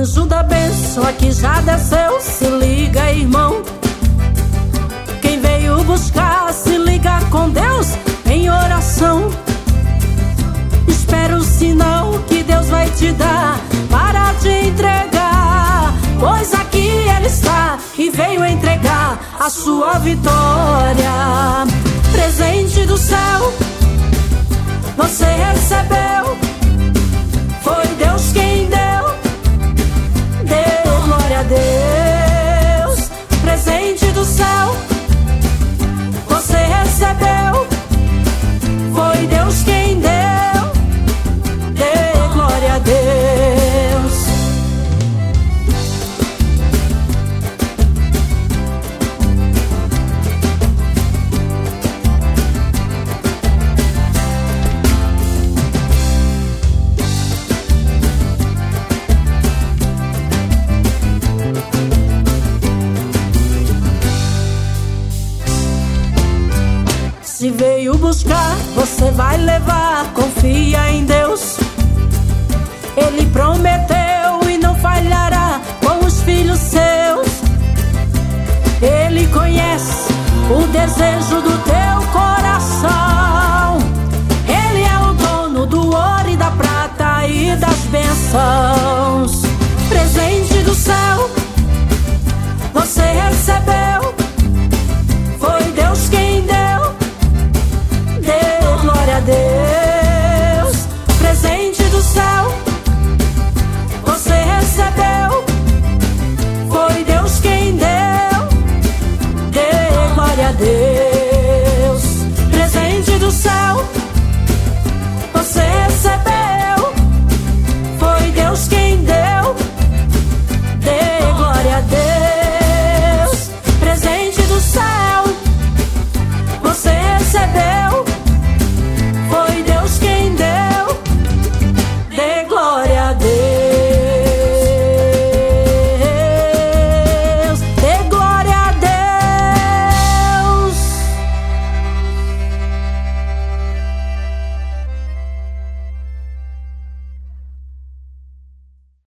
anjo da bênção aqui já desceu. Se liga, irmão, quem veio buscar se liga com Deus em oração. Espera o sinal que Deus vai te dar para te entregar, pois aqui Ele está e veio entregar a sua vitória. Presente do céu você recebeu, foi Deus quem deu. Dê glória a Deus. Presente do céu você recebeu, foi Deus quem deu. Dê glória a Deus. Se veio buscar, você vai levar. Confia em Deus, Ele prometeu.